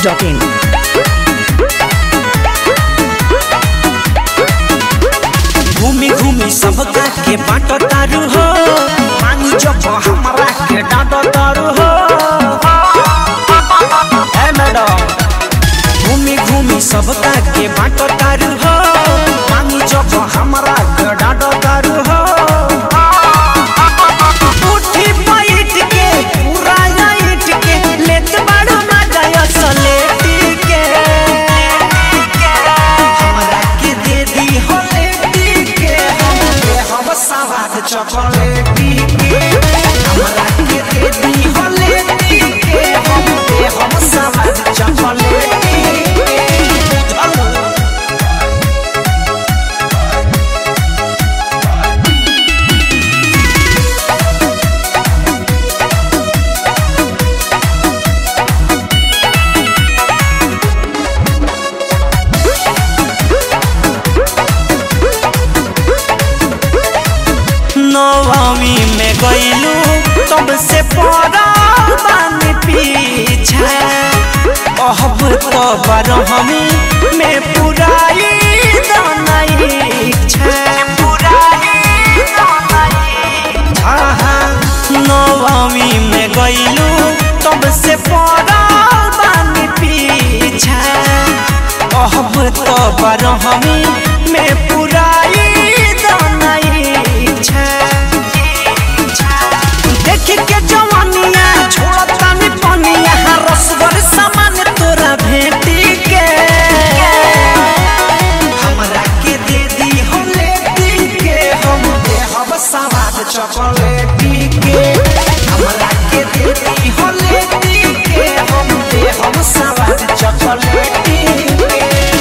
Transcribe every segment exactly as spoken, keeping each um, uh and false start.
Dot in. घूमी घूमी सबका के बाटो तारू हो, मांगी जब हमारा के डांटो तारू हो। ए मैडम, घूमी घूमी सबका के बाटो तारू हो, मांगी जब हमारा के डांटो तारू हो। उठी बैठ के पूरा नाइट के लेत बाड़ो ना जाय सलेटी के, हमरा के दे दी हो सवाद चॉकलेटी के, हमरा के दे दी हो लेटी के, हम दे हम सवाद चॉकलेटी के। नौवीं में गईलू तब से पड़ा बानी पीछा, अब तो बारहवीं में पुराई दानाई इच्छा। नौवीं में गईलू तब से पड़ा बानी पीछा, अब तो बारहवीं में पुराई देख के जवानिया छोड़ता नहीं पनिया, रसगर सामान तोरा भेटी के, हमरा के दे दी हो लेटी के, हम दे हम सवाद चॉकलेटी के, हमरा के दे दी हो लेटी के, हम दे हम सवाद चॉकलेटी के।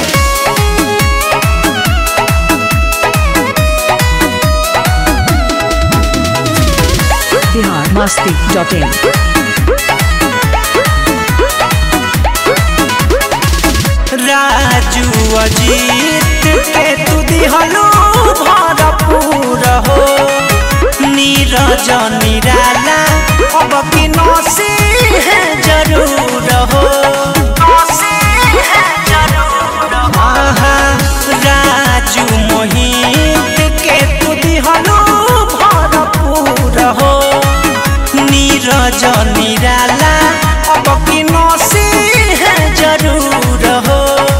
Bihar Masti dot in. राजू अजीत के तू दिहलो भरपूर हो, नीरज निराला अब की नौसी है जरूर हो। राजू मोहित के तू दिहलो भरपूर हो, नीरज निराला अब की नौसी है जरूर हो।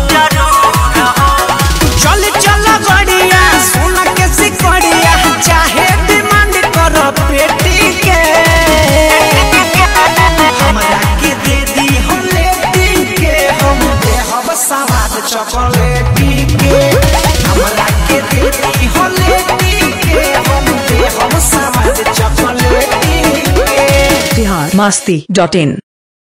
चल चल गड़िया सोना के सिकड़िया, चाहे डिमांड करो पेटी के, हमरा के दे दी हो लेटी के, हम दे हम सवाद चॉकलेटी के, हमरा के दे दी हो लेटी के, हम दे हम सवाद चॉकलेटी के। बिहार मस्ती डॉट इन।